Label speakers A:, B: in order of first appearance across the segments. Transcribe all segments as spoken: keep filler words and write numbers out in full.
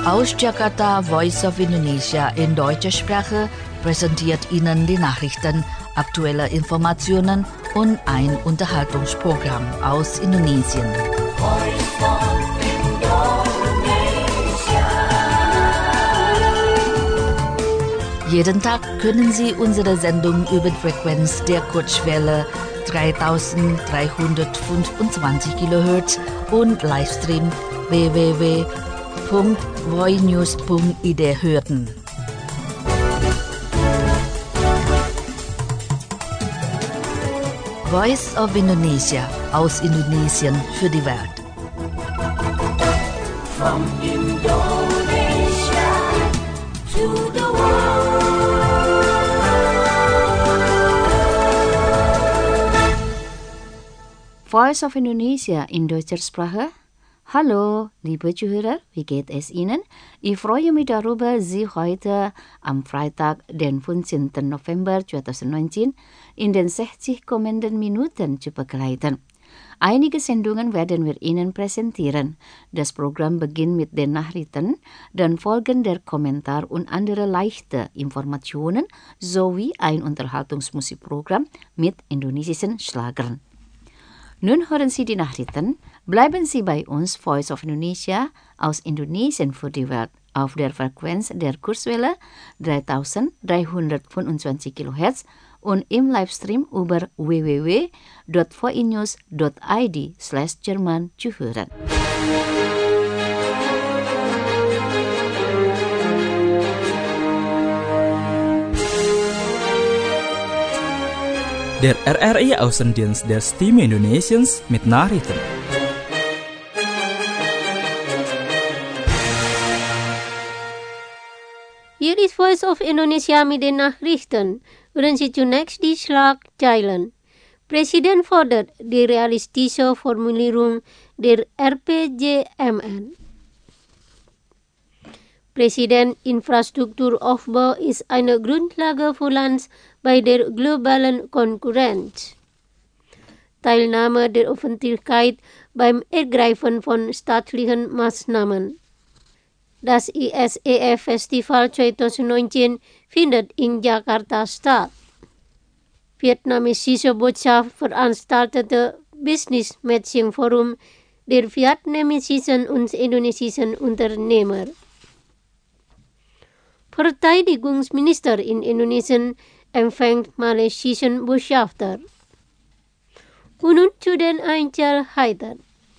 A: Aus Jakarta, Voice of Indonesia in deutscher Sprache präsentiert Ihnen die Nachrichten, aktuelle Informationen und ein Unterhaltungsprogramm aus Indonesien. Jeden Tag können Sie unsere Sendung über die Frequenz der Kurzwelle dreitausenddreihundertfünfundzwanzig Kilohertz und Livestream w w w punkt voinews punkt i d hören. Voice of Indonesia aus Indonesien für die Welt.
B: From Indonesia to the world.
C: Voice of Indonesia in deutscher Sprache. Hallo, liebe Zuhörer, wie geht es Ihnen? Ich freue mich darüber, Sie heute am Freitag, den fünfzehnten November zweitausendneunzehn, in den sechzig kommenden Minuten zu begleiten. Einige Sendungen werden wir Ihnen präsentieren. Das Programm beginnt mit den Nachrichten, dann folgen der Kommentar und andere leichte Informationen sowie ein Unterhaltungsmusikprogramm mit indonesischen Schlagern. Nun hören Sie die Nachrichten. Bleiben Sie bei uns, Voice of Indonesia aus Indonesien für die Welt, auf der Frequenz der Kurzwelle dreitausenddreihundertfünfundzwanzig Kilohertz und im Livestream über w w w punkt voinews punkt i d slash Jerman zu hören.
D: Der R R I-Außendienst der Stimme Indonesiens mit Nachrichten.
E: Hier ist Voice of Indonesia mit den Nachrichten. Hören Sie zunächst die Schlagzeilen. Präsident fordert die realistische Formulierung der R P J M N. Präsident, Infrastrukturaufbau ist eine Grundlage für Land bei der globalen Konkurrenz. Teilnahme der Öffentlichkeit beim Ergreifen von staatlichen Maßnahmen. Das I S E F-Festival zweitausendneunzehn findet in Jakarta statt. Vietnamesische Botschaft veranstaltete Business Matching Forum der vietnamesischen und indonesischen Unternehmer. Verteidigungsminister in Indonesien empfängt malaysischen Botschafter. Und nun zu den Einzelheiten.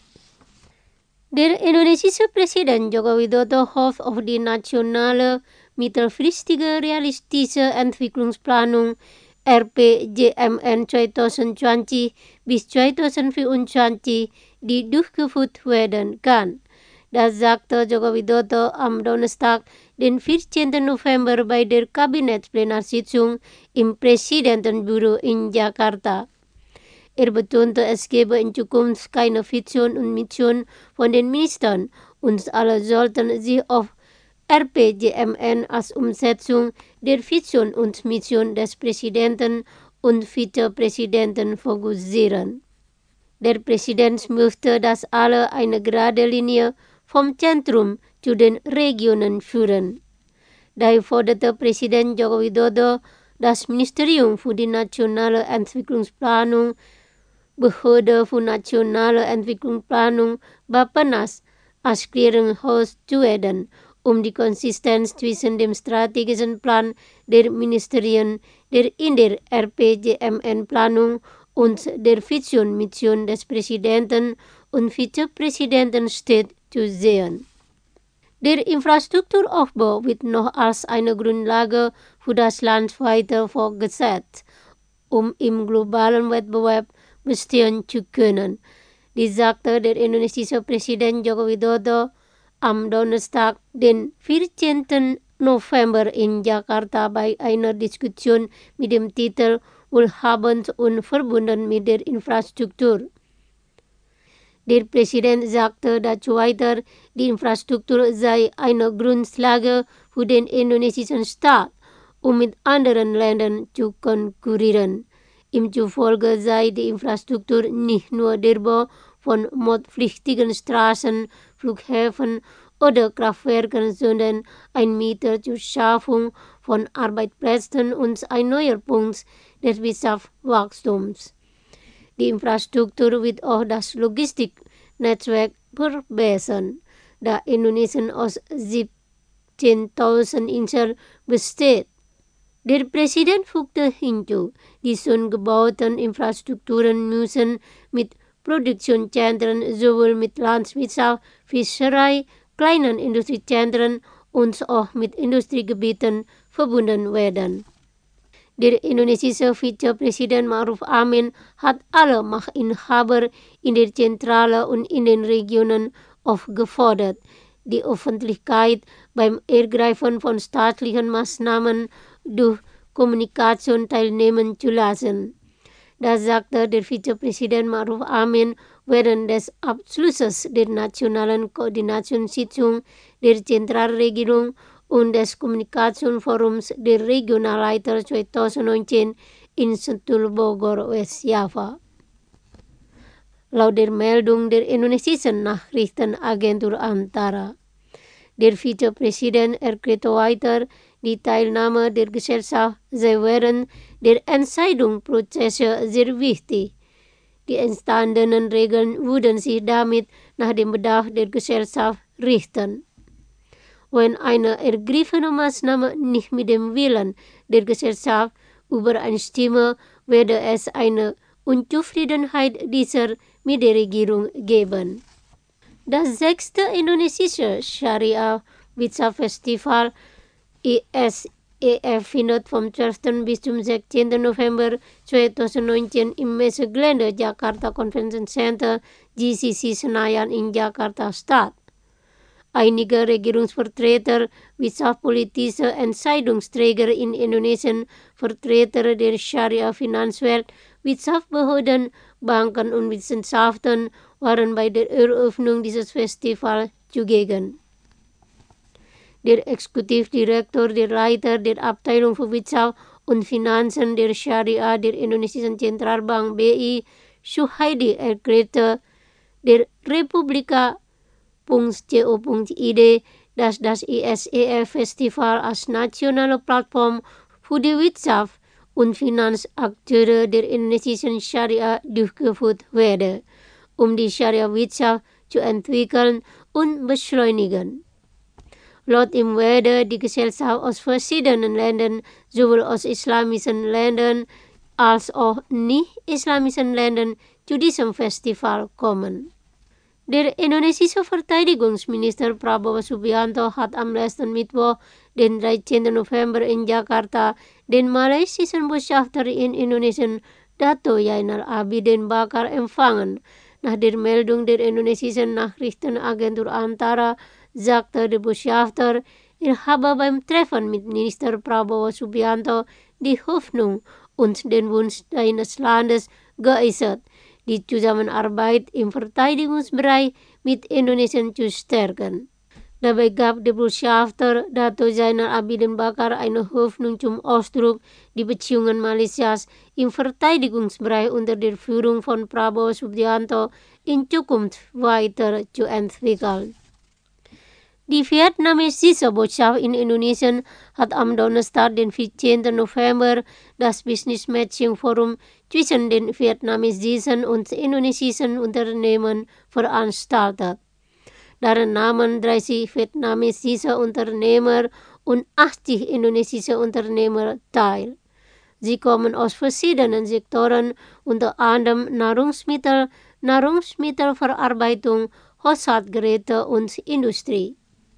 E: Der indonesische Präsident Joko Widodo hofft auf die nationale mittelfristige realistische Entwicklungsplanung R P J M N zweitausendzwanzig bis zweitausendvierundzwanzig, die durchgeführt werden kann. Das sagte Joko Widodo am Donnerstag, den vierzehnten November bei der Kabinettsplenarsitzung im Präsidentenbüro in Jakarta. Er betonte, es gebe in Zukunft keine Vision und Mission von den Ministern und alle sollten sich auf R P J M N als Umsetzung der Vision und Mission des Präsidenten und Vizepräsidenten fokussieren. Der Präsident möchte, dass alle eine gerade Linie vom Zentrum zu den Regionen führen. Daher forderte Präsident Joko Widodo das Ministerium für die nationale Entwicklungsplanung, Behörde für nationale Entwicklungsplanung Bappenas als Clearinghouse zu werden, um die Konsistenz zwischen dem strategischen Plan der Ministerien, der in der R P J M N-Planung und der Vision-Mission des Präsidenten und Vizepräsidenten steht, zu sehen. Der Infrastrukturaufbau wird noch als eine Grundlage für das Land weiter fortgesetzt, um im globalen Wettbewerb bestehen zu können. Dies sagte der indonesische Präsident Joko Widodo am Donnerstag, den vierzehnten November in Jakarta bei einer Diskussion mit dem Titel Wohlhabend und verbunden mit der Infrastruktur. Der Präsident sagte dazu weiter, die Infrastruktur sei eine Grundlage für den indonesischen Staat, um mit anderen Ländern zu konkurrieren. Ihm zufolge sei die Infrastruktur nicht nur der Bau von notpflichtigen Straßen, Flughäfen oder Kraftwerken, sondern ein Mittel zur Schaffung von Arbeitsplätzen und ein neuer Punkt des Wirtschaftswachstums. Die Infrastruktur wird auch das Logistiknetzwerk verbessern, da Indonesien aus siebzehntausend Inseln besteht. Der Präsident fügte hinzu, die schon gebauten Infrastrukturen müssen mit Produktionszentren sowohl mit Landwirtschaft, Fischerei, kleinen Industriezentren und auch mit Industriegebieten verbunden werden. Der indonesische Vizepräsident Ma'ruf Amin hat alle Machtinhaber in der Zentrale und in den Regionen aufgefordert, die Öffentlichkeit beim Ergreifen von staatlichen Maßnahmen durch Kommunikation teilnehmen zu lassen. Das sagte der Vizepräsident Ma'ruf Amin während des Abschlusses der nationalen Koordinationssitzung der Zentralregierung und des Kommunikationsforums der Regionalleiter zwanzig neunzehn in Sentul Bogor, West Java. Laut der Meldung der indonesischen Nachrichtenagentur Antara. Der Vizepräsident erklärte weiter, die Teilnahme der Gesellschaft sei während der Entscheidungsprozesse sehr wichtig. Die entstandenen Regeln würden sich damit nach dem Bedarf der Gesellschaft richten. Wenn eine ergriffene Maßnahme nicht mit dem Willen der Gesellschaft übereinstimme, werde es eine Unzufriedenheit dieser mit der Regierung geben. Das sechste indonesische Sharia-Wirtschaftsfestival I S E F findet vom zwölften bis zum sechzehnten November zwanzig neunzehn im Messegelände Jakarta Convention Center G C C Senayan in Jakarta statt. Einige Regierungsvertreter, wirtschaftspolitische Entscheidungsträger in Indonesien, Vertreter der Scharia-Finanzwelt, Wirtschaftsbehörden, Banken und Wissenschaften waren bei der Eröffnung dieses Festivals zugegen. Der Exekutivdirektor, der Leiter der Abteilung für Wirtschaft und Finanzen der Scharia der Indonesischen Zentralbank B I, Suhaidi, erklärte der Republika Punkt co Punkt I D, dass das I S E F-Festival als nationale Plattform für die Wirtschaft und Finanzakteure der indonesischen Scharia durchgeführt werde, um die Scharia-Wirtschaft zu entwickeln und beschleunigen. Laut ihm werde die Gesellschaft aus verschiedenen Ländern, sowohl aus islamischen Ländern als auch nicht-islamischen Ländern, zu diesem Festival kommen. Der indonesische Verteidigungsminister Prabowo Subianto hat am letzten Mittwoch, den dreizehnten November in Jakarta, den malaysischen Botschafter in Indonesien, Dato Jainal Abidin Bakar, empfangen. Nach der Meldung der indonesischen Nachrichtenagentur Antara sagte der Botschafter, er habe beim Treffen mit Minister Prabowo Subianto die Hoffnung und den Wunsch seines Landes geäußert, die Zusammenarbeit im Verteidigungsbereich mit Indonesien zu stärken. Dabei gab der Botschafter Dato Jainal Abidin Bakar eine Hoffnung zum Ausdruck, die Beziehungen Malaysias im Verteidigungsbereich unter der Führung von Prabowo Subianto in Zukunft weiter zu entwickeln. Die vietnamesische Botschaft in Indonesien hat am Donnerstag, den vierzehnten November, das Business Matching Forum zwischen den vietnamesischen und indonesischen Unternehmen veranstaltet. Daran nahmen dreißig vietnamesische Unternehmer und achtzig indonesische Unternehmer teil. Sie kommen aus verschiedenen Sektoren, unter anderem Nahrungsmittel, Nahrungsmittelverarbeitung, Haushaltsgeräte und Industrie.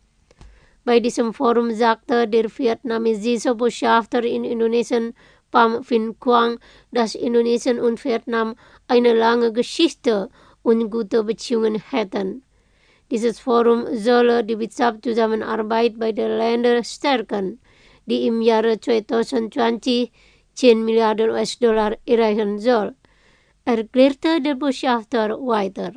E: Bei diesem Forum sagte der vietnamesische Botschafter in Indonesien, Pham Vinh Quang, dass Indonesien und Vietnam eine lange Geschichte und gute Beziehungen hätten. Dieses Forum solle die Wirtschaftszusammenarbeit beider Länder stärken, die im Jahre zwanzig zwanzig zehn Milliarden U S-Dollar erreichen soll, erklärte der Botschafter weiter.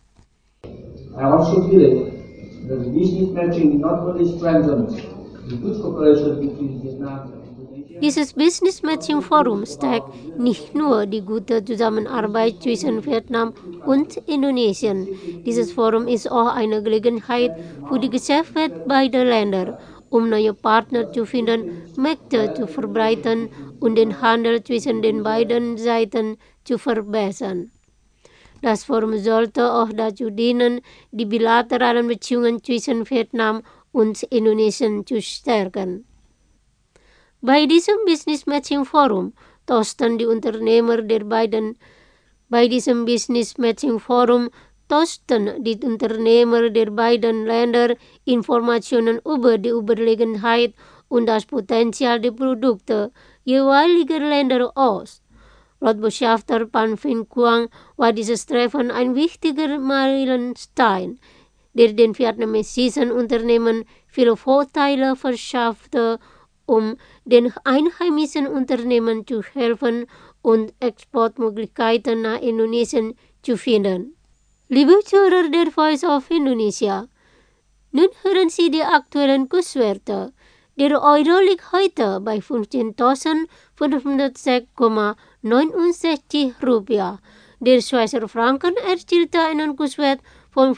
F: I also feel that the business matching not only strengthens the good cooperation between Vietnam and Indonesia.
E: Dieses Business Matching Forum stärkt nicht nur die gute Zusammenarbeit zwischen Vietnam und Indonesien. Dieses Forum ist auch eine Gelegenheit für die Geschäfte beider Länder, um neue Partner zu finden, Märkte zu verbreiten und den Handel zwischen den beiden Seiten zu verbessern. Das Forum sollte auch dazu dienen, die bilateralen Beziehungen zwischen Vietnam und Indonesien zu stärken. Bei diesem Business Matching Forum tauschen die Unternehmer der beiden bei diesem Business Matching Forum tauschen die Unternehmer der beiden Länder Informationen über die Überlegenheit und das Potenzial der Produkte jeweiliger Länder aus. Laut Botschafter Pan Vinh Quang war dieses Treffen ein wichtiger Meilenstein, der den vietnamesischen Unternehmen viele Vorteile verschaffte, um den einheimischen Unternehmen zu helfen und Exportmöglichkeiten nach Indonesien zu finden. Liebe Zuhörer der Voice of Indonesia, nun hören Sie die aktuellen Kurswerte. Der Euro liegt heute bei fünfzehntausendfünfhundertsechs Komma neunundsechzig Rupiah. Der Schweizer Franken erzielte einen Kurswert von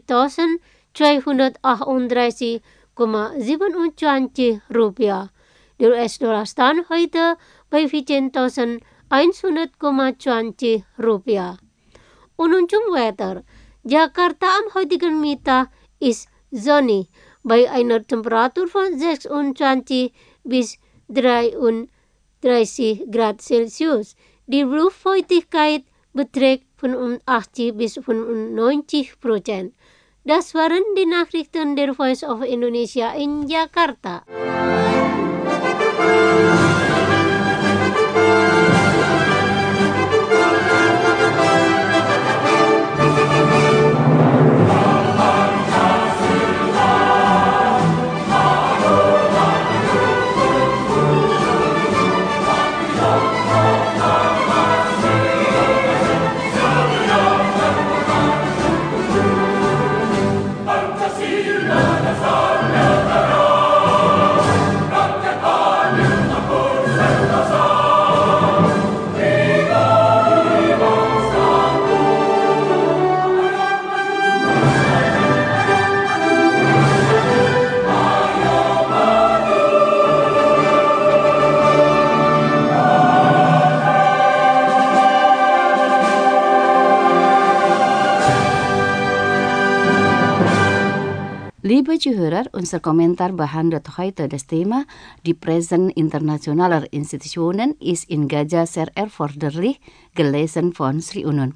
E: vierzehntausendzweihundertachtunddreißig Komma siebenundzwanzig Rupiah. Der U S-Dollar stand heute bei vierzehntausendeinhundert Komma zwanzig Rupiah. Und nun zum Wetter. Jakarta am heutigen Mittag ist sonnig bei einer Temperatur von sechsundzwanzig bis dreiunddreißig Grad Celsius. Die Luftfeuchtigkeit beträgt fünfundachtzig bis fünfundneunzig Prozent. Das waren die Nachrichten der Voice of Indonesia in Jakarta.
C: Liebe Zuhörer, unser Kommentar behandelt heute das Thema, die Präsenz internationaler Institutionen ist in Gaza sehr erforderlich, gelesen von Sri Unun.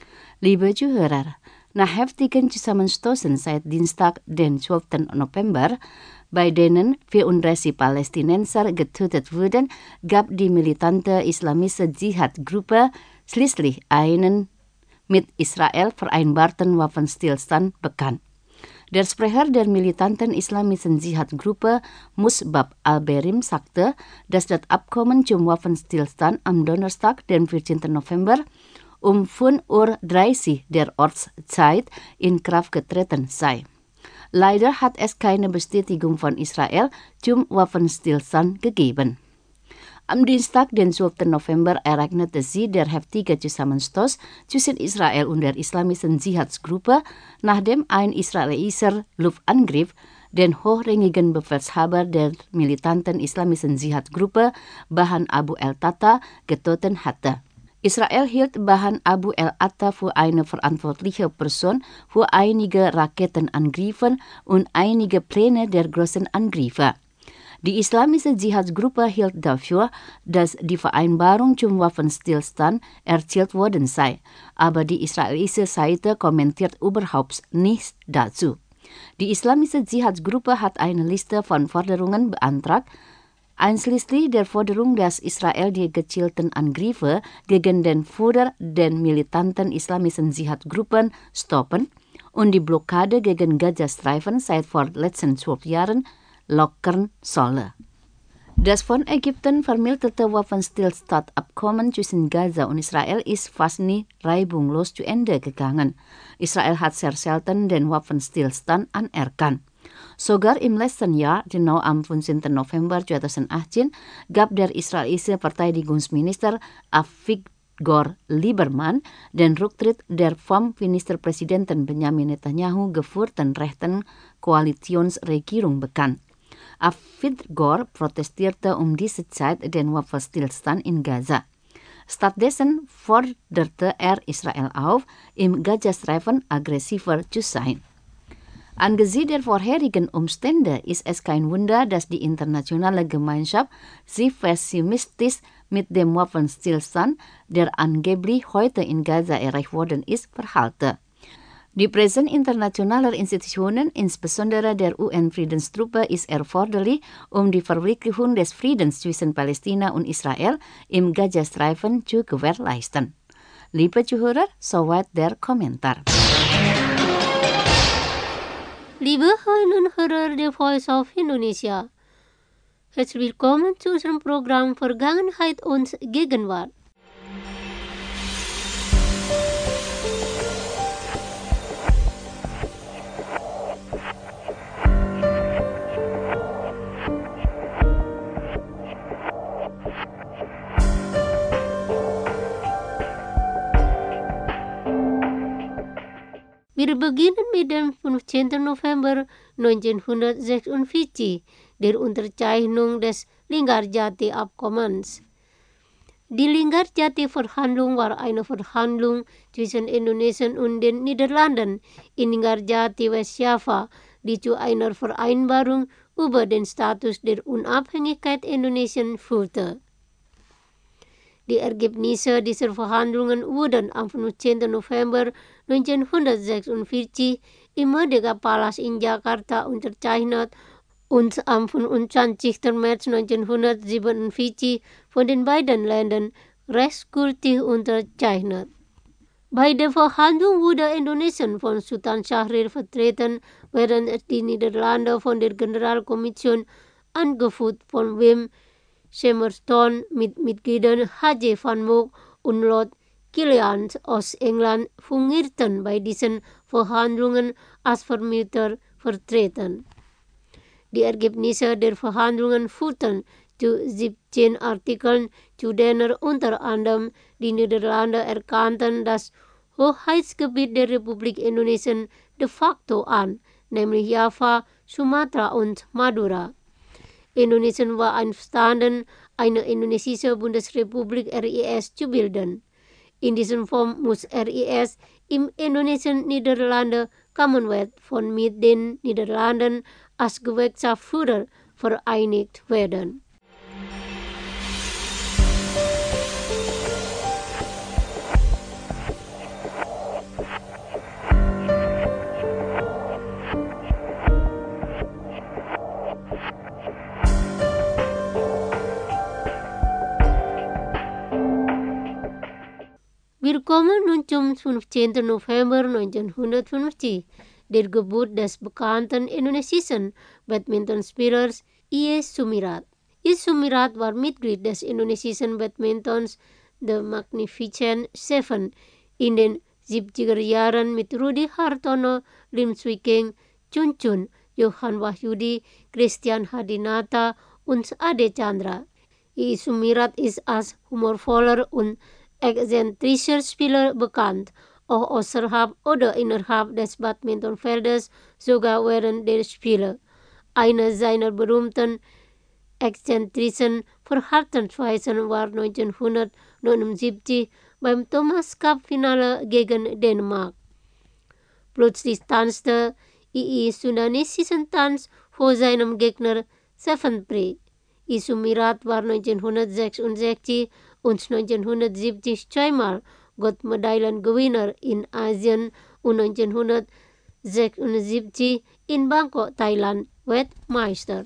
C: Liebe Zuhörer, nach heftigen Zusammenstößen seit Dienstag, den zwölften November, bei denen vierunddreißig Palästinenser getötet wurden, gab die militante islamische Dschihad-Gruppe schließlich einen mit Israel vereinbarten Waffenstillstand bekannt. Der Sprecher der militanten islamischen Dschihad-Gruppe Musbab al-Berim sagte, dass das Abkommen zum Waffenstillstand am Donnerstag, den vierzehnten November, um fünf Uhr dreißig der Ortszeit in Kraft getreten sei. Leider hat es keine Bestätigung von Israel zum Waffenstillstand gegeben. Am Dienstag, den zwölften November, ereignete sich der heftige Zusammenstoß zwischen Israel und der islamischen Dschihad-Gruppe, nachdem ein israelischer Luftangriff den hochrangigen Befehlshaber der militanten islamischen Dschihad-Gruppe, Bahan Abu el-Tata, getötet hatte. Israel hielt Bahan Abu el-Atta für eine verantwortliche Person für einige Raketenangriffe und einige Pläne der großen Angriffe. Die islamische Dschihad-Gruppe hielt dafür, dass die Vereinbarung zum Waffenstillstand erzielt worden sei, aber die israelische Seite kommentiert überhaupt nichts dazu. Die islamische Dschihad-Gruppe hat eine Liste von Forderungen beantragt, einschließlich der Forderung, dass Israel die gezielten Angriffe gegen den Führer der militanten islamischen Dschihad-Gruppen stoppen und die Blockade gegen Gazastreifen seit vor letzten zwölf Jahren lockern solle. Das von Ägypten vermittelte Waffenstillstandabkommen zwischen Gaza und Israel ist fast nie reibungslos zu Ende gegangen. Israel hat sehr selten den Waffenstillstand anerkannt. Sogar im letzten Jahr, genau am fünfzehnten November zweitausendachtzehn, gab der israelische Verteidigungsminister Avigdor Lieberman den Rücktritt der vom Ministerpräsidenten Benjamin Netanyahu geführten rechten Koalitionsregierung bekannt. Avigdor protestierte um diese Zeit den Waffenstillstand in Gaza. Stattdessen forderte er Israel auf, im Gazastreifen aggressiver zu sein. Angesichts der vorherigen Umstände ist es kein Wunder, dass die internationale Gemeinschaft sich pessimistisch mit dem Waffenstillstand, der angeblich heute in Gaza erreicht worden ist, verhalte. Die Präsenz internationaler Institutionen, insbesondere der U N-Friedenstruppe, ist erforderlich, um die Verwirklichung des Friedens zwischen Palästina und Israel im Gazastreifen zu gewährleisten. Liebe Zuhörer, soweit der Kommentar.
E: Liebe Hörerinnen und Hörer der Voice of Indonesia, herzlich willkommen zu unserem Programm Vergangenheit und Gegenwart. Wir beginnen mit dem fünfzehnten November neunzehnhundertsechsundvierzig, der Unterzeichnung des Linggarjati-Abkommens. Die Linggarjati-Verhandlung war eine Verhandlung zwischen Indonesien und den Niederlanden in Linggarjati, Westjava, die zu einer Vereinbarung über den Status der Unabhängigkeit Indonesien führte. Die Ergebnisse dieser Verhandlungen wurden am fünfzehnten November neunzehnhundertsechsundvierzig im Merdeka Palace in Jakarta unterzeichnet und am fünfundzwanzigsten März neunzehnhundertsiebenundvierzig von den beiden Ländern rechtsgültig unterzeichnet. Bei der Verhandlung wurde Indonesien von Sultan Syahrir vertreten, während die Niederlande von der Generalkommission, angeführt von Wim Summerstone, mit Mitgliedern H J van Mook und Lord Killian aus England, fungierten bei diesen Verhandlungen als Vermittler vertreten. Die Ergebnisse der Verhandlungen führten zu siebzehn Artikeln, zu denen unter anderem die Niederlande erkannten das Hoheitsgebiet der Republik Indonesien de facto an, nämlich Java, Sumatra und Madura. Indonesien war einverstanden, eine indonesische Bundesrepublik R I S zu bilden. In dieser Form muss R I S im Indonesien-Niederlande Commonwealth von mit den Niederlanden als Gewerkschaftsführer vereinigt werden. Wir kommen nun zum fünfzehnten November neunzehnhundertfünfzig, der Geburt des bekannten indonesischen Badmintonspielers I E Sumirat. I E Sumirat war Mitglied des indonesischen Badmintons The Magnificent Seven in den siebziger Jahren mit Rudi Hartono, Lim Swee King, Chun Chun, Johan Wahyudi, Christian Hadinata und Ade Chandra. I E Sumirat ist als humorvoller und exzentrischer Spieler bekannt, auch außerhalb oder innerhalb des Badmintonfeldes, sogar während der Spiele. Eine seiner berühmten exzentrischen Verhaltensweisen war neunzehnhundertneunundsiebzig beim Thomas Cup Finale gegen Dänemark. Plötzlich tanzte I E sudanesischen Tanz vor seinem Gegner Sevenprey. I E Sumirat war neunzehnhundertsechsundsechzig und neunzehnhundertsiebzig zweimal Goldmedaillengewinner in Asien und neunzehnhundertsechsundsiebzig in Bangkok, Thailand, Weltmeister.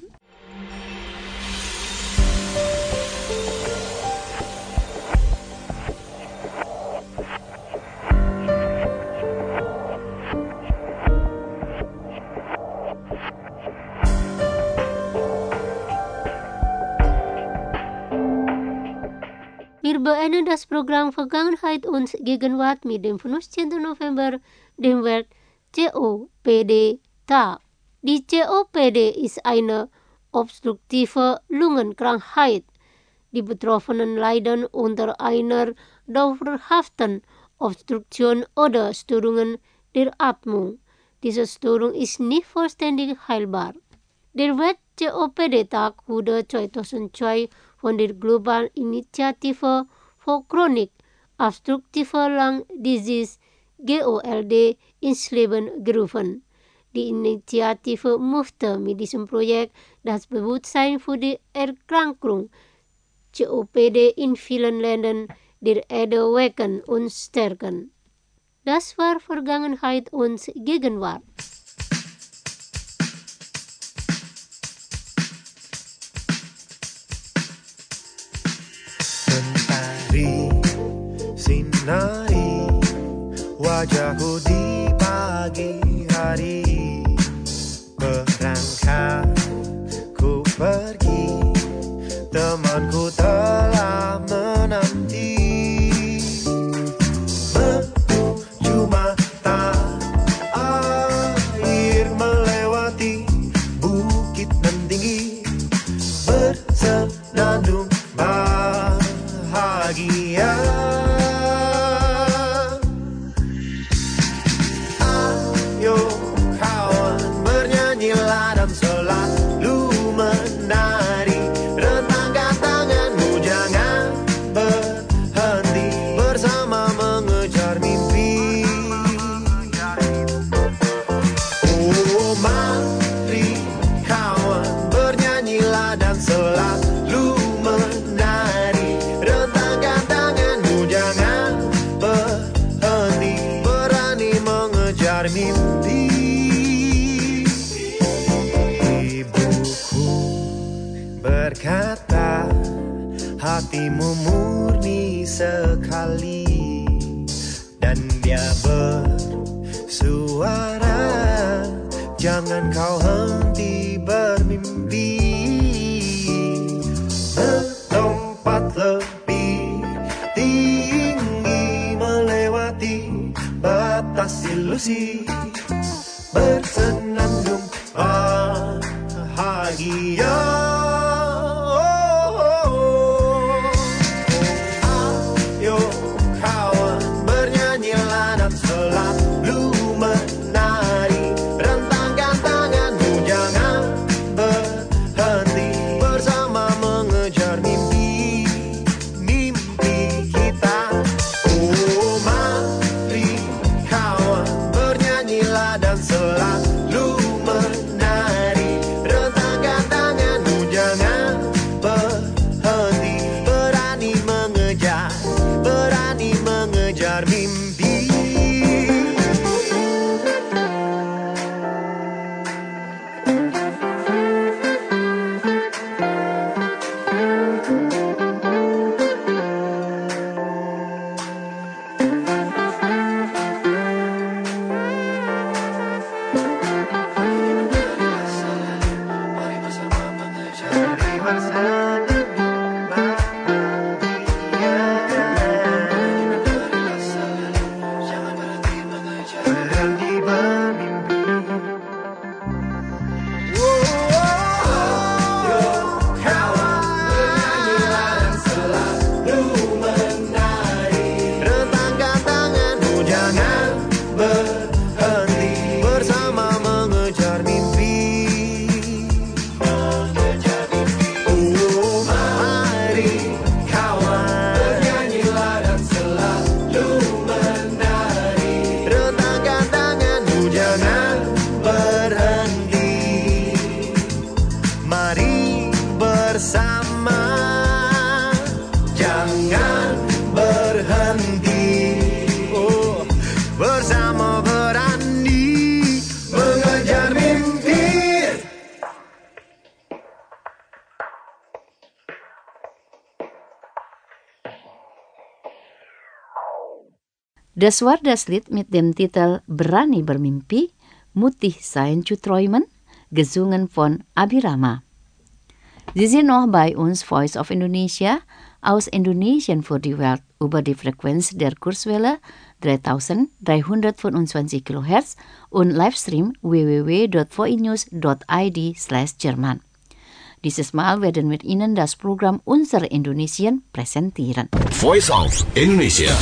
E: Wir beenden das Programm Vergangenheit und Gegenwart mit dem fünfzehnten November, dem Welt C O P D Tag. Die C O P D ist eine obstruktive Lungenkrankheit. Die Betroffenen leiden unter einer dauerhaften Obstruktion oder Störungen der Atmung. Diese Störung ist nicht vollständig heilbar. Der C O P D-Tag wurde zweitausendzwei von der Global Initiative for Chronic Obstructive Lung Disease G O L D ins Leben gerufen. Die Initiative möchte mit diesem Projekt das Bewusstsein für die Erkrankung C O P D in vielen Ländern der Erde wecken und stärken. Das war Vergangenheit und Gegenwart.
G: Mentari, sinari wajahku di pagi hari. Berangkat ku pergi, temanku telah menanti. Menuju mata air, melewati bukit nan tinggi, bersenandung bahagia. Ayo kawan, bernyanyilah dan selalu menari. Rentangkan tanganmu, jangan berhenti, bersama mengejar mimpi. Oh, mari kawan, bernyanyilah dan selalu menari. Rentangkan tanganmu, jangan berhenti, berani mengejar mimpi. Ibuku berkata, hatimu murni sekali, dan dia bersuara, jangan kau henti bermimpi. Melompat lebih tinggi, melewati batas ilusi, bersenandung bahagia. Ayo kawan, bernyanyilah dan selalu menari. Rentangkan tanganmu, jangan berhenti, bersama mengejar mimpi, mimpi kita. Oh, mari kawan, bernyanyilah dan selalu menari. Rentangkan tanganmu, jangan berhenti, berani mengejar, berani mengejar mimpi. Mari bersenandung bahagia, berhenti bermimpi. Ayo kawan, bernyanyilah dan selalu menari. Rentangkan tanganmu, jangan berhenti, bersama mengejar mimpi. Mengejar mimpi. Oh, mari kawan, bernyanyilah dan selalu menari. Rentangkan tanganmu, jangan berhenti. Mari bersama, jangan berhenti. Oh, bersama berani mengejar mimpi.
C: Das war das Lied mit dem Titel Berani Bermimpi, Mutig sein zu träumen, gesungen von Abirama. Sie sind noch bei uns, Voice of Indonesia, aus Indonesien für die Welt, über die Frequenz der Kurzwelle dreitausenddreihundertfünfundzwanzig Kilohertz und Livestream w w w punkt voinews punkt i d slash Jerman. Dieses Mal werden wir Ihnen das Programm Unser Indonesien präsentieren.
H: Voice of Indonesia.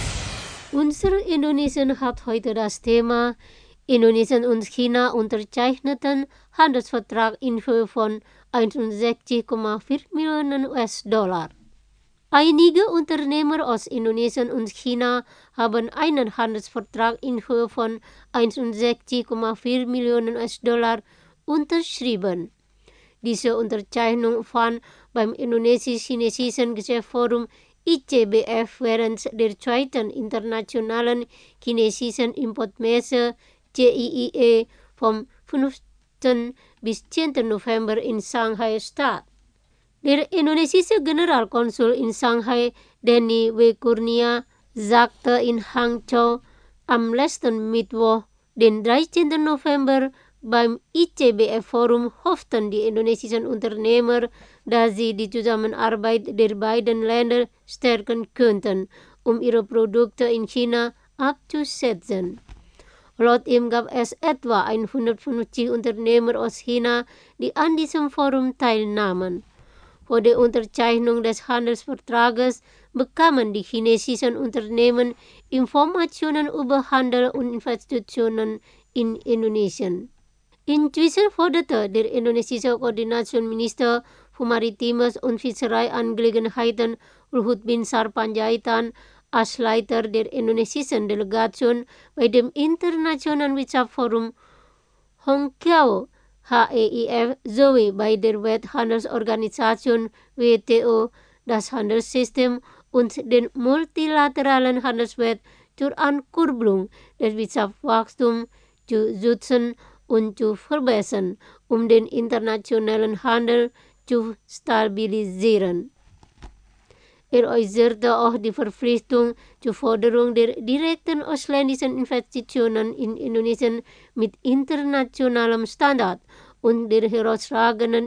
E: Unser Indonesien hat heute das Thema Indonesien und China unterzeichneten Handelsvertrag in Höhe von einundsechzig Komma vier Millionen U S-Dollar. Einige Unternehmer aus Indonesien und China haben einen Handelsvertrag in Höhe von einundsechzig Komma vier Millionen U S-Dollar unterschrieben. Diese Unterzeichnung fand beim Indonesisch-Chinesischen Geschäftsforum I C B F während der zweiten internationalen chinesischen Importmesse C I I E vom fünften bis zehnten November in Shanghai statt. Der indonesische Generalkonsul in Shanghai, Denny W. Kurnia, sagte in Hangzhou am letzten Mittwoch, den dreizehnten November, beim I C B F-Forum hofften die indonesischen Unternehmer, dass sie die Zusammenarbeit der beiden Länder stärken könnten, um ihre Produkte in China abzusetzen. Laut ihm gab es etwa hundertfünfzig Unternehmer aus China, die an diesem Forum teilnahmen. Vor der Unterzeichnung des Handelsvertrages bekamen die chinesischen Unternehmen Informationen über Handel und Investitionen in Indonesien. Inzwischen forderte der indonesische Koordinationsminister für Maritimes und Fischereiangelegenheiten Luhut Binsar Panjaitan als Leiter der indonesischen Delegation bei dem Internationalen Wirtschaftsforum Hongqiao H E I F sowie bei der Welthandelsorganisation W T O das Handelssystem und den multilateralen Handelswert zur Ankurbelung des Wirtschaftswachstums zu schützen und zu verbessern, um den internationalen Handel zu stabilisieren. Er äußerte auch die Verpflichtung zur Förderung der direkten ausländischen Investitionen in Indonesien mit internationalem Standard und der herausragenden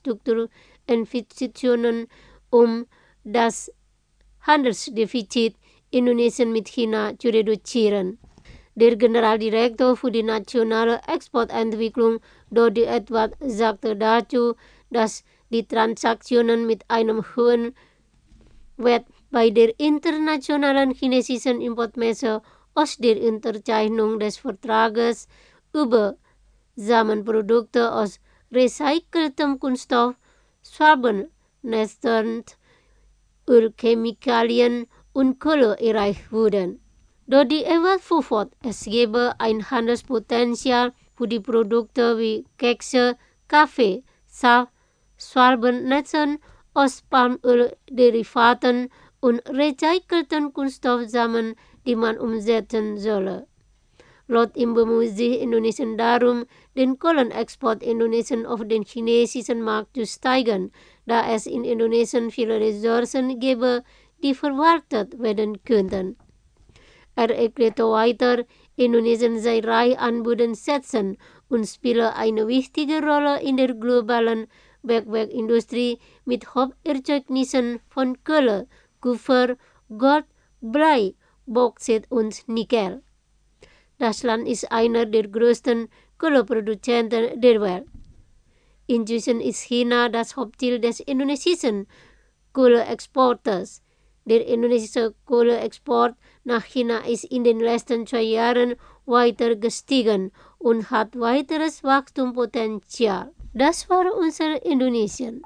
E: Infrastrukturinvestitionen, um das Handelsdefizit Indonesien mit China zu reduzieren. Der Generaldirektor für die nationale Exportentwicklung, Dodi Edward, sagte dazu, dass die Transaktionen mit einem hohen Wert bei der internationalen chinesischen Importmesse aus der Unterzeichnung des Vertrages über Samenprodukte aus recyceltem Kunststoff, Schwalbennestern, Ölchemikalien und Kohle erreicht wurden. Dodi Edward fuhr, es gebe ein Handelspotenzial für die Produkte wie Kekse, Kaffee, Saft, Schwalbennetzen aus Palmölderivaten und recycelten Kunststoffsamen, die man umsetzen solle. Laut ihm bemüht sich Indonesien darum, den Kohlenexport Indonesien auf den chinesischen Markt zu steigern, da es in Indonesien viele Ressourcen gebe, die verwaltet werden könnten. Er erklärte weiter, Indonesien sei reich an Bodenschätzen und spiele eine wichtige Rolle in der globalen Bergwerkindustrie mit Haupterzeugnissen von Kohle, Kupfer, Gold, Blei, Bauxit und Nickel. Das Land ist einer der größten Kohleproduzenten der Welt. Inzwischen ist China das Hauptziel des indonesischen Kohleexporters. Der indonesische Kohleexport nach China ist in den letzten zwei Jahren weiter gestiegen und hat weiteres Wachstumspotenzial. Das war unser Indonesien.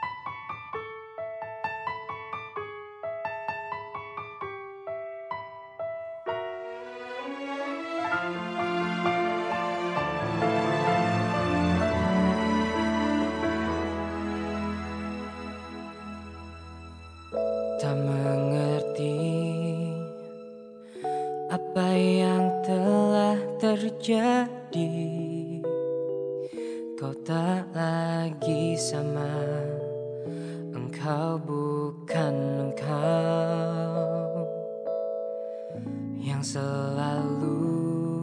B: Tak mengerti apa yang telah terjadi. Kau tak lagi sama, engkau bukan engkau yang selalu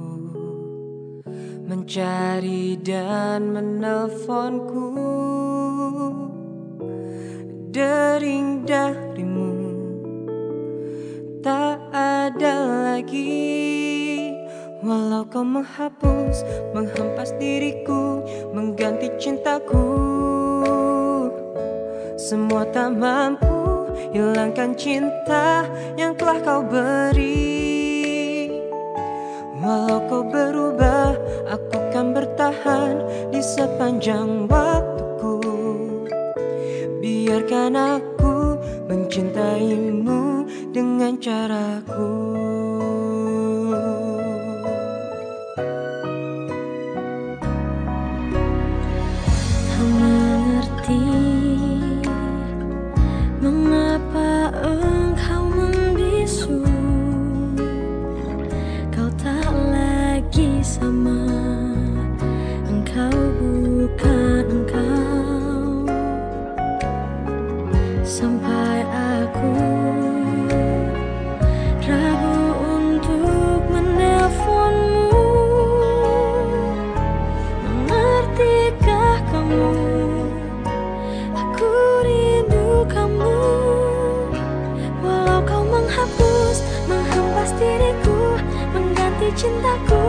B: mencari dan menelponku. Dering darimu tak ada lagi. lagi. Walau kau menghapus, menghempas diriku, mengganti cintaku, semua tak mampu hilangkan cinta yang telah kau beri. Walau kau berubah, aku kan bertahan di sepanjang waktuku. Biarkan aku mencintaimu dengan caraku.
I: Tak mengerti mengapa engkau membisu. Kau tak lagi sama, engkau bukan engkau. Sampai aku ragu untuk menelponmu. Mengertikah kamu? Aku rindu kamu. Walau kau menghapus, menghempas diriku, mengganti cintaku,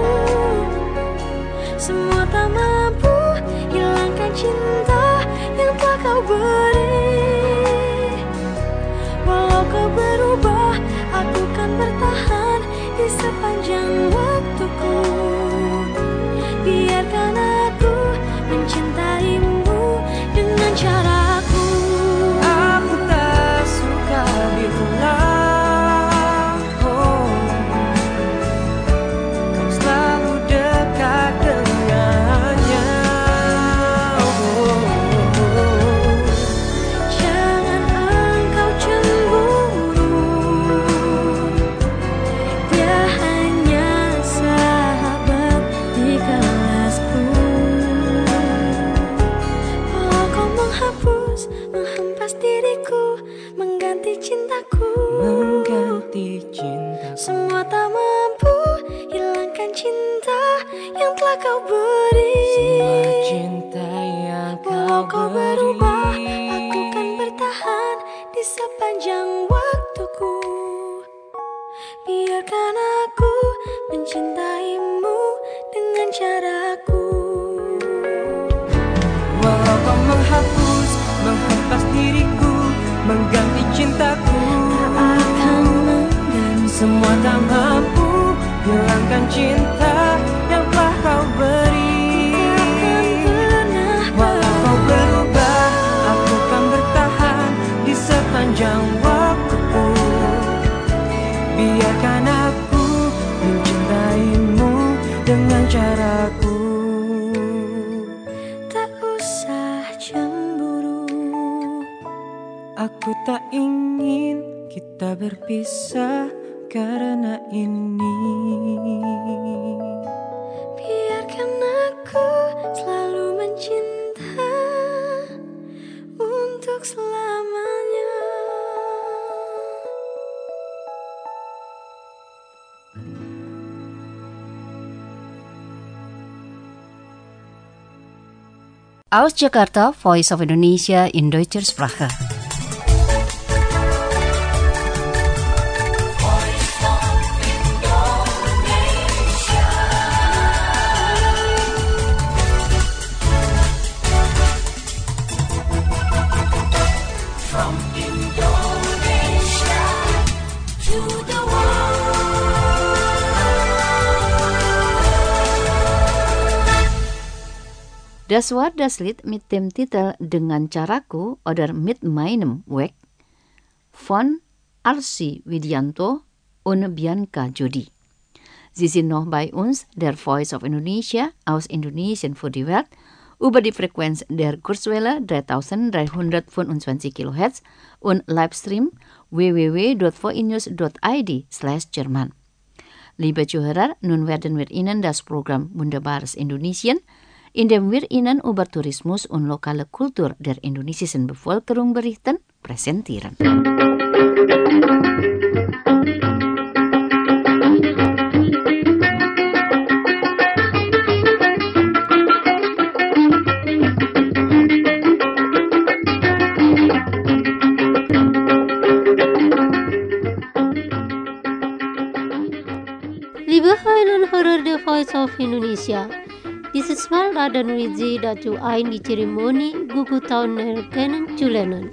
I: semua tak mampu hilangkan cinta yang telah kau beri. Walau kau berubah, aku kan bertahan di sepanjang waktuku. Biarkan aku mencintaimu dengan caraku.
B: Aku tak suka bila oh, kau selalu dekat dengannya. Oh,
I: Jangan engkau cemburu, dia hanya sahabat di kelasku. Walau kau menghapus, menghempas diriku, mengganti cintaku,
B: mengganti cinta,
I: semua tak mampu hilangkan cinta yang telah kau beri.
B: semua cinta yang
I: Walau
B: kau
I: kau berubah,
B: beri.
I: aku kan bertahan di sepanjang waktuku. Biarkan aku mencintaimu dengan caraku.
B: Walau kau menghapus, menghempas diriku, mengganti cintaku,
I: Akan mengganti
B: semua tak mampu hilangkan cinta yang telah kau beri.
I: akan pernah
B: Walau kau berubah, aku kan bertahan di sepanjang waktuku. Biarkan aku mencintaimu dengan caraku.
I: tak usah cemburu.
B: Aku tak ingin kita berpisah karena ini.
I: Biarkan aku selalu mencinta untuk selamanya.
C: Aus Jakarta, Voice of Indonesia in Deutscher Sprache. Das war das Lied mit dem Titel Dengan Caraku oder Mit Meinem Weg von Arsi Widianto und Bianca Jodi. Sie sind noch bei uns, der Voice of Indonesia aus Indonesien für die Welt, über die Frequenz der Kurzwelle dreitausenddreihundertfünfundzwanzig Kilohertz und Livestream w w w punkt voinews punkt i d slash Jerman. Liebe Zuhörer, nun werden wir Ihnen das Programm Wunderbares Indonesien, in dem wir Ihnen über Tourismus und lokale Kultur der indonesischen Bevölkerung berichten, präsentieren.
E: Voice of Indonesia. This is Mal Radan Wiji datu ain di ceremoni gugu tahun nerkenen culenan.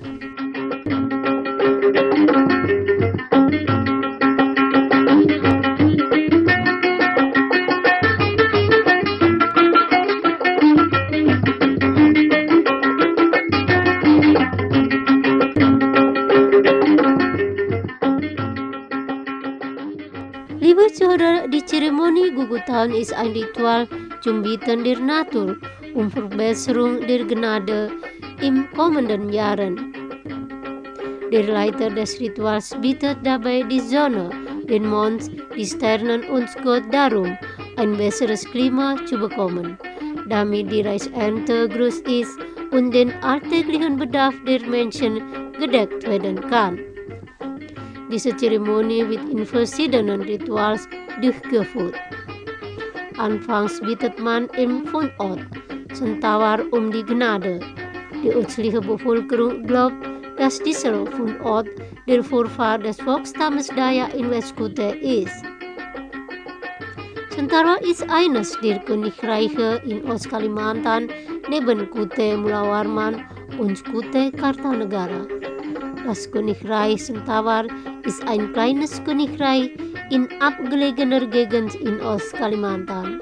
E: Liebe Zuhörer, die Zeremonie gugu tahun ist ein Ritual zum Bitten der Natur um Verbesserung der Gnade im kommenden Jahren. Der Leiter des Rituals bittet dabei die Sonne, den Mond, die Sternen und Gott darum, ein besseres Klima zu bekommen, damit die Reisernte groß ist und den alltäglichen Bedarf der Menschen gedeckt werden kann. Diese Zeremonie wird in verschiedenen Rituals durchgeführt. Anfangs bittet man im Fundort Centaur um die Gnade. Die örtliche Bevölkerung glaubt, dass dieser Fundort der Vorfahr des Volksstammes Dayak in Westkute ist. Centaur ist eines der Königreiche in Ostkalimantan neben Kute Mulawarman und Kute Kartanegara. Das Königreich Centaur ist ein kleines Königreich in abgelegener Gegend in Ostkalimantan.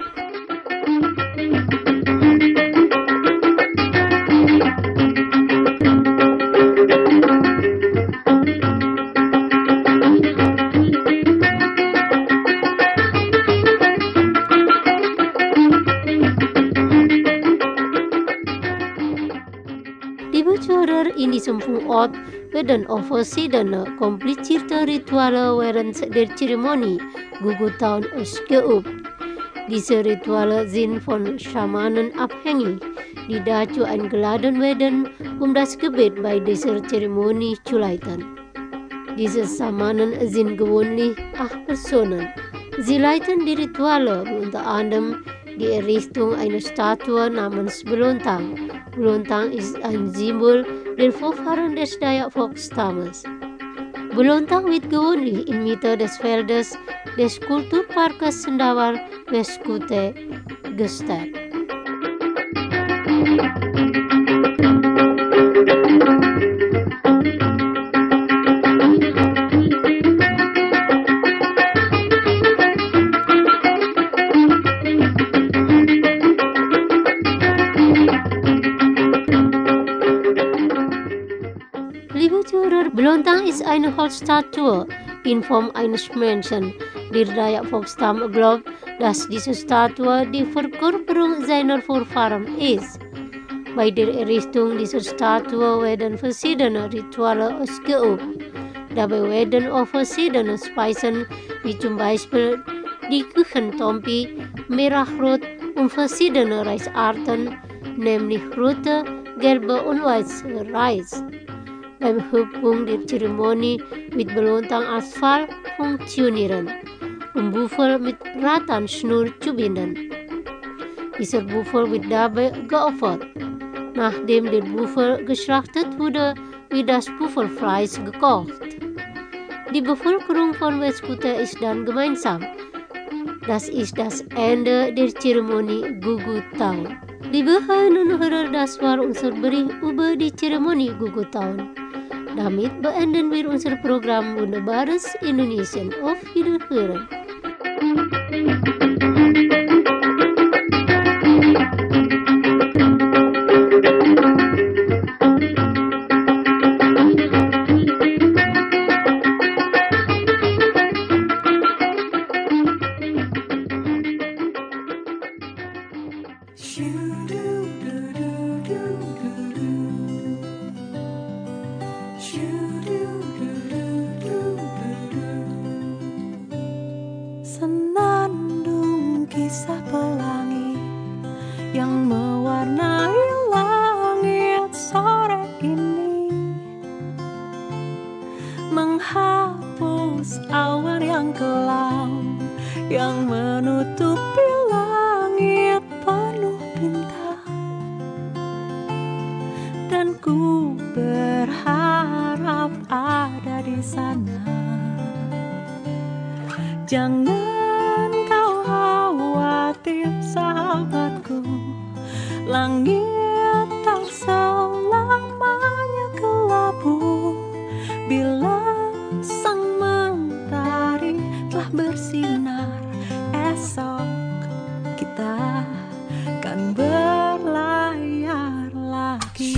E: Liebe Zuhörer, in diesem Ort werden auch verschiedene komplizierte Rituale während der Zeremonie gugu tahun ausgeübt. Diese Rituale sind von Schamanen abhängig, die dazu eingeladen werden, um das Gebet bei dieser Zeremonie zu leiten. Diese Schamanen sind gewöhnlich acht Personen. Sie leiten die Rituale unter anderem die Errichtung einer Statue namens Belontang. Belontang ist ein Symbol der Vorfahren des Dayak-Volksstammes. Belontang wird gewöhnlich in Mitte des Feldes des Kulturparkes Centaur Westkute gestellt. Belontang ist eine Holzstatue in Form eines Menschen. Der Dayak-Volksstamm glaubt, dass diese Statue die Verkörperung seiner Vorfahren ist. Bei der Errichtung dieser Statue werden verschiedene Rituale ausgeübt. Dabei werden auch verschiedene Speisen, wie zum Beispiel die Küchentompi, Merah-Rot und verschiedene Reisarten, nämlich rote, gelbe und weiße Reis. Beim Höhepunkt der Zeremonie wird Belontang als Pfahl funktionieren, um Büffel mit Rattanschnur zu binden. Dieser Büffel wird dabei geopfert. Nachdem der Büffel geschlachtet wurde, wird das Büffelfleisch gekocht. Die Bevölkerung von Westkute ist dann gemeinsam. Das ist das Ende der Zeremonie gugu tahun. Liebe Hörerinnen und Hörer, das war unser Bericht über die Zeremonie gugu tahun. Damit beenden wir unser Programm Wunderbares Indonesien. Auf Wiederhören.
I: Senandung kisah pelangi yang mewarnai langit sore ini, menghapus awan yang kelam yang menutupi langit penuh bintang. Dan ku berharap ada di sana. Jangan kau khawatir,
J: Langit tak selamanya kelabu bila sang mentari telah bersinar. Esok kita kan berlayar lagi.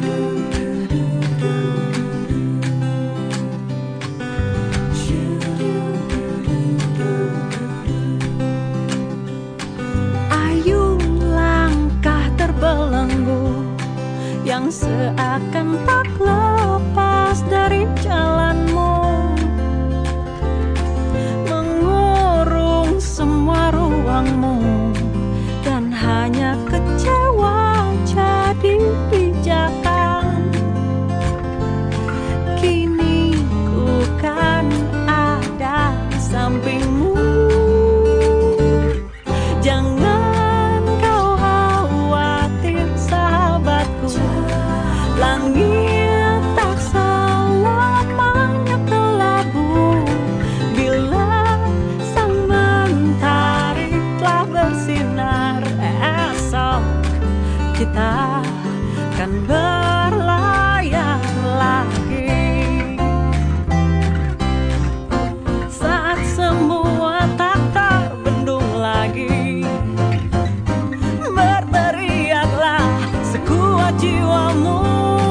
J: Yang seakan tak lepas dari jalanmu, mengurung semua ruangmu, dan hanya kecewa jadi pijakan. Kini ku kan ada di sampingmu. Jangan kau khawatir sahabatku, langit tak selamanya kelabu bila sang mentari telah bersinar. Esok kita kan berlayar lagi. Saat semua tak terbendung lagi, berteriaklah sekuat jiwamu.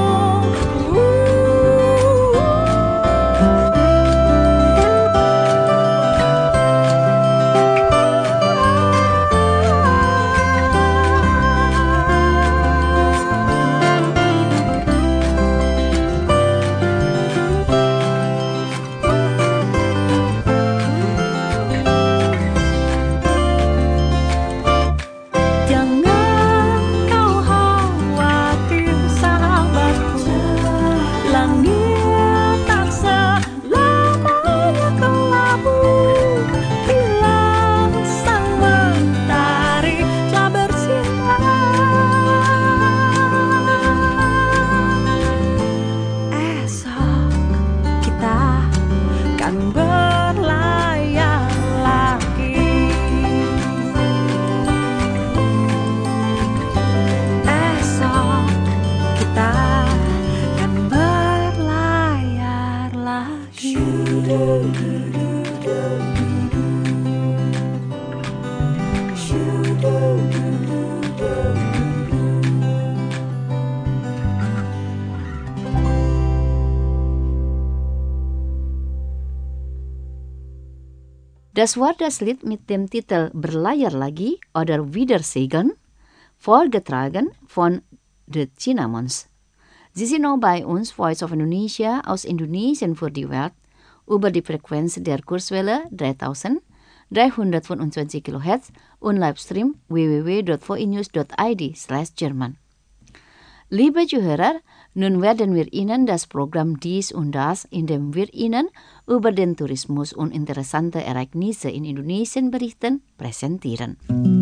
C: Das war das Lied mit dem Titel Berlayar lagi oder Wiedersehen, vorgetragen von The Cinnamons. Sie sind noch bei uns, Voice of Indonesia, aus Indonesien für die Welt, über die Frequenz der Kurswelle dreitausenddreihundertfünfundzwanzig Kilohertz und Livestream w w w dot voinews dot i d slash German. Liebe Zuhörer, nun werden wir Ihnen das Programm Dies und Das, in dem wir Ihnen über den Tourismus und interessante Ereignisse in Indonesien berichten, präsentieren.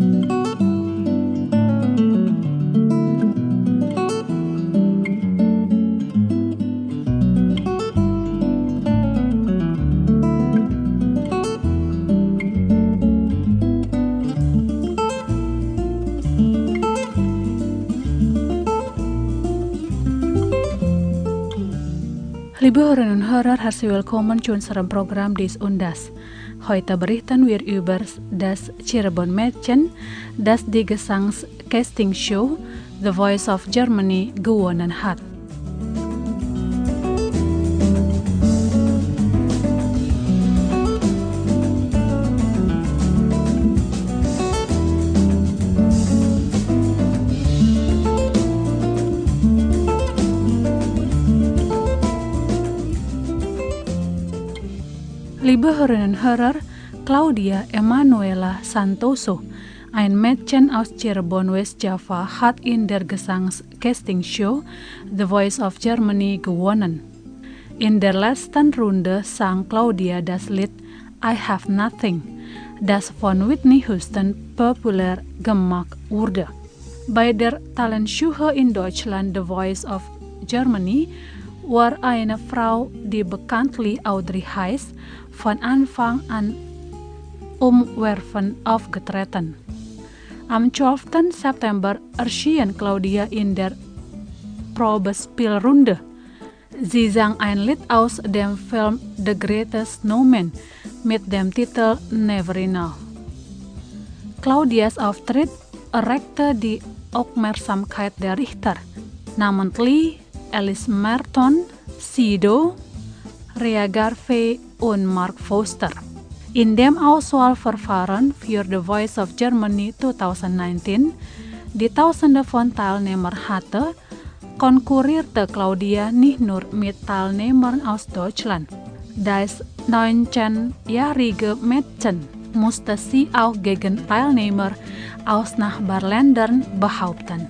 K: Liebe Hörerinnen und Hörer, herzlich willkommen zu unserem Programm Dies und Das. Heute berichten wir über das Cirebon-Mädchen, das die Gesangs-Casting-Show The Voice of Germany gewonnen hat. Liebe Hörerinnen und Hörer, Claudia Emanuela Santoso, ein Mädchen aus Cirebon, Westjava, hat in der Gesangs-Casting-Show The Voice of Germany gewonnen. In der letzten Runde sang Claudia das Lied I Have Nothing, das von Whitney Houston populär gemacht wurde. Bei der Talentshow in Deutschland The Voice of Germany war eine Frau, die bekanntlich Audrey heißt, von Anfang an umwerfend aufgetreten. Am zwölften September erschien Claudia in der Probespielrunde. Sie sang ein Lied aus dem Film The Greatest Snowman mit dem Titel Never Enough. Claudias Auftritt erregte die Aufmerksamkeit der Richter, namentlich Alice Merton, Sido, Rea Garvey und Mark Foster. In dem Auswahlverfahren für The Voice of Germany zwanzig neunzehn, die Tausende von Teilnehmern hatte, konkurrierte Claudia nicht nur mit Teilnehmern aus Deutschland. Das neunzehnjährige Mädchen musste sie auch gegen Teilnehmer aus Nachbarländern behaupten.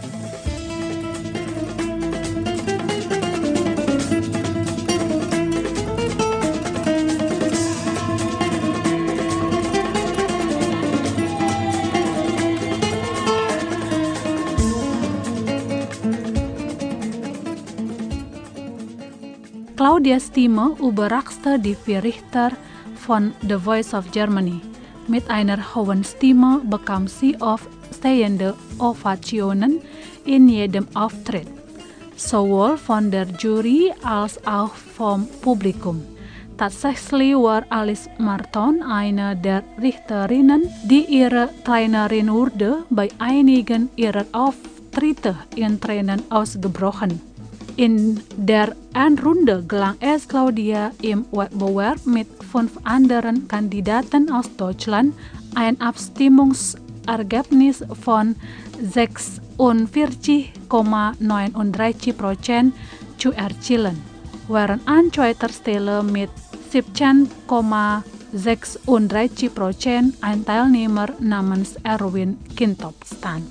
K: Claudias Stimme überraschte die vier Richter von The Voice of Germany. Mit einer hohen Stimme bekam sie oft stehende Ovationen in jedem Auftritt, sowohl von der Jury als auch vom Publikum. Tatsächlich war Alice Merton eine der Richterinnen, die ihre Trainerin wurde, bei einigen ihrer Auftritte in Tränen ausgebrochen. In der Endrunde gelang es Claudia im Wettbewerb mit fünf anderen Kandidaten aus Deutschland ein Abstimmungsergebnis von sechsundvierzig Komma neununddreißig Prozent zu erzielen, während an zweiter Stelle mit siebzehn Komma sechsunddreißig Prozent ein Teilnehmer namens Erwin Kintop stand.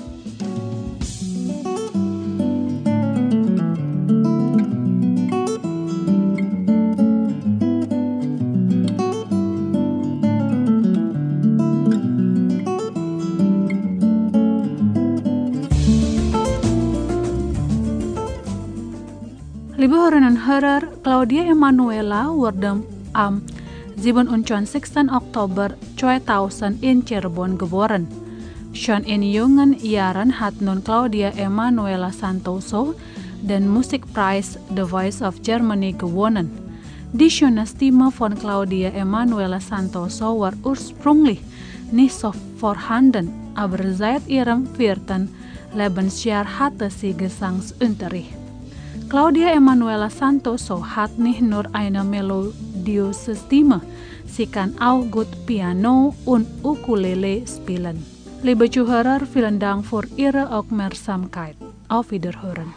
K: Liebe Hörerinnen und Hörer, Claudia Emanuela wurde am siebenundzwanzigsten Oktober zweitausend in Cirebon geboren. Schon in jungen Jahren hat nun Claudia Emanuela Santoso den Musikpreis The Voice of Germany gewonnen. Die schöne Stimme von Claudia Emanuela Santoso war ursprünglich nicht so vorhanden, aber seit ihrem vierten Lebensjahr hatte sie Gesangsunterricht. Claudia Emanuela Santoso hat nicht nur eine melodiöse Stimme, sie kann auch gut Piano und Ukulele spielen. Liebe Zuhörer, vielen Dank für Ihre Aufmerksamkeit. Auf Wiederhören.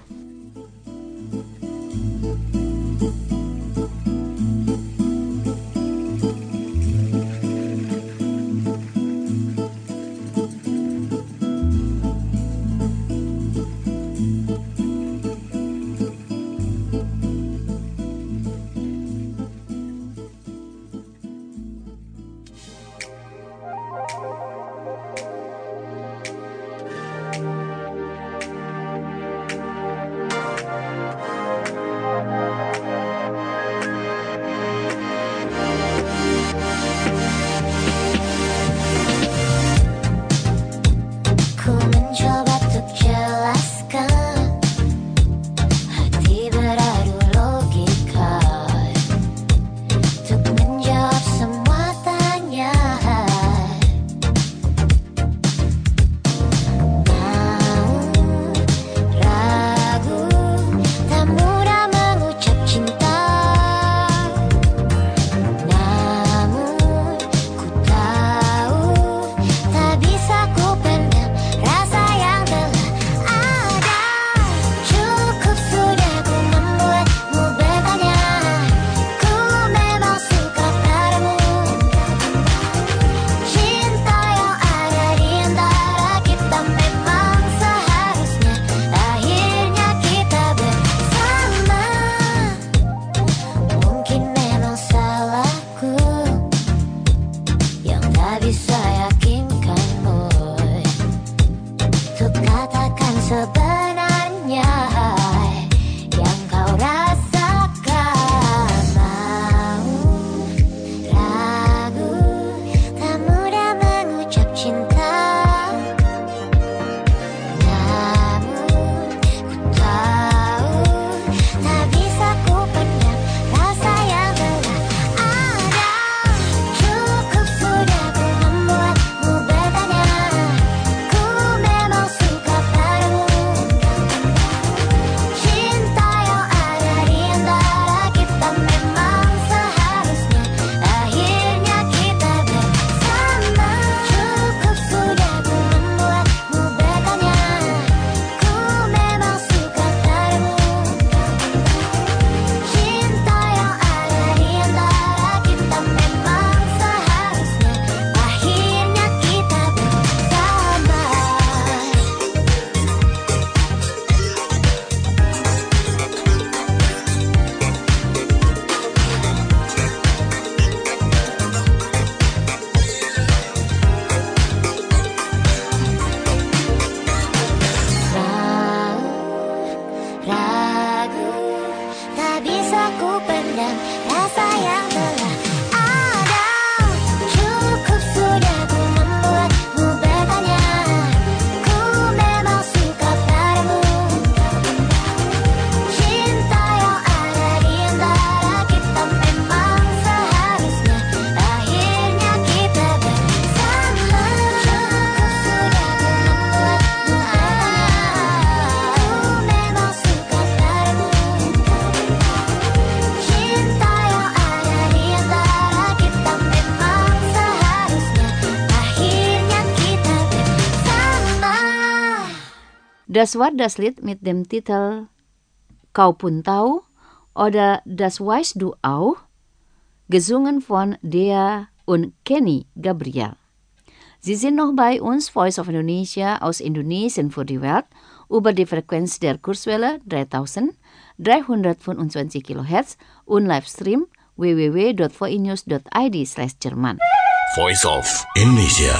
C: Das war das Lied mit dem Titel Kau pun tahu oder Das weißt du auch, gesungen von Dea und Kenny Gabriel. Sie sind noch bei uns, Voice of Indonesia aus Indonesien für die Welt, über die Frequenz der Kurzwelle dreitausenddreihundertfünfundzwanzig Kilohertz und Livestream w w w dot voinews dot i d slash Jerman.
H: Voice of Indonesia.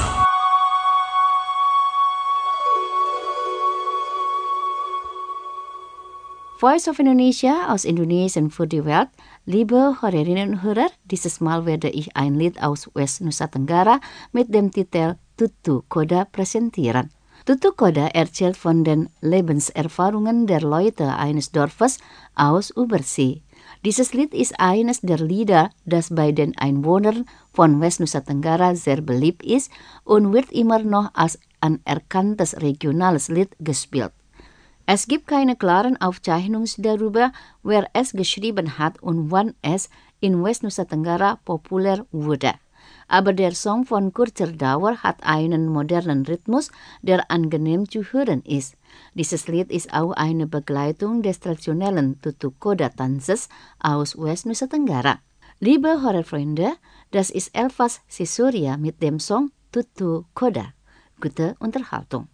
C: Voice of Indonesia aus Indonesien für die Welt. Liebe Hörerinnen und Hörer, dieses Mal werde ich ein Lied aus West Nusa Tenggara mit dem Titel Tutu Koda präsentieren. Tutu Koda erzählt von den Lebenserfahrungen der Leute eines Dorfes aus Übersee. Dieses Lied ist eines der Lieder, das bei den Einwohnern von West Nusa Tenggara sehr beliebt ist und wird immer noch als ein erkanntes regionales Lied gespielt. Es gibt keine klaren Aufzeichnungen darüber, wer es geschrieben hat und wann es in West Nusa Tenggara populär wurde. Aber der Song von kurzer Dauer hat einen modernen Rhythmus, der angenehm zu hören ist. Dieses Lied ist auch eine Begleitung des traditionellen Tutu Koda Tanzes aus West Nusa Tenggara. Liebe Hörerfreunde, das ist Elvas Sisuria mit dem Song Tutu Koda. Gute Unterhaltung.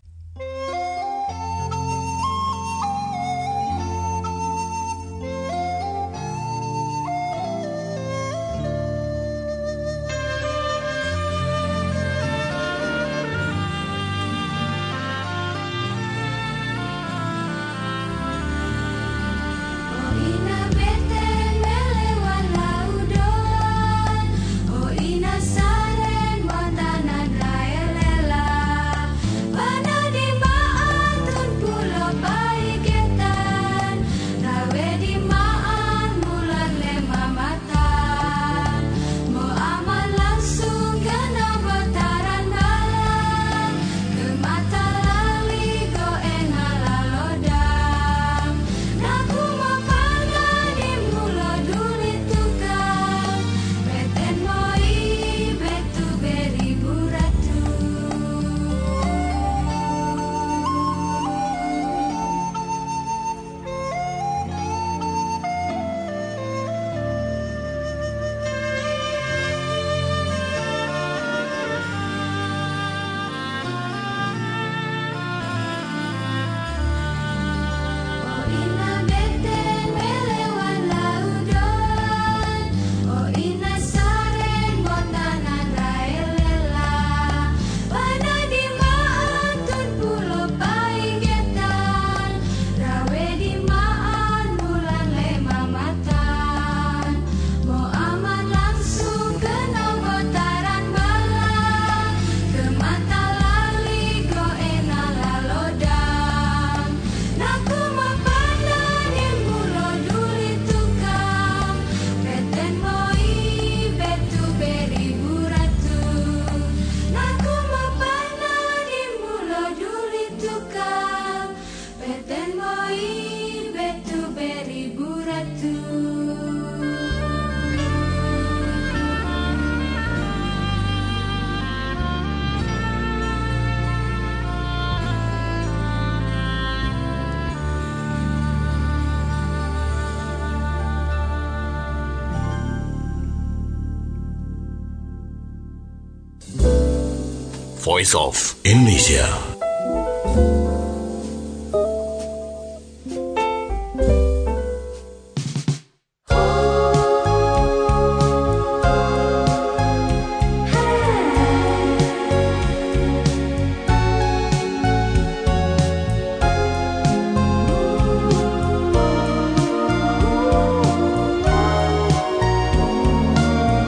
H: Voice of Indonesia.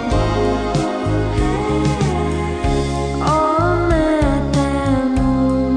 I: Oh, matamu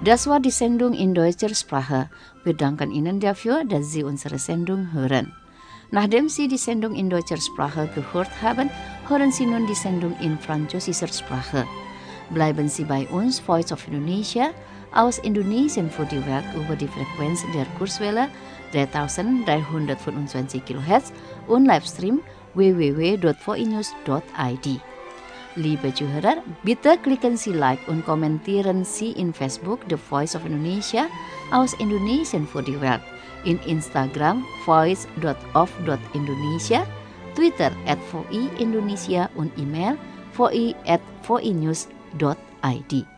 C: Das war die Sendung in deutscher Sprache. Wir danken Ihnen dafür, dass Sie unsere Sendung hören. Nachdem Sie die Sendung in deutscher Sprache gehört haben, hören Sie nun die Sendung in französischer Sprache. Bleiben Sie bei uns, Voice of Indonesia, aus Indonesien für die Welt über die Frequenz der Kurzwelle dreitausenddreihundertfünfundzwanzig Kilohertz und Livestream w w w dot voinews dot i d. Liebe Zuhörer, bitte klicken Sie Like und kommentieren Sie in Facebook The Voice of Indonesia aus Indonesien für die Welt, in Instagram voice dot of dot indonesia, Twitter at voi indonesia und E-Mail voi at voinews dot i d.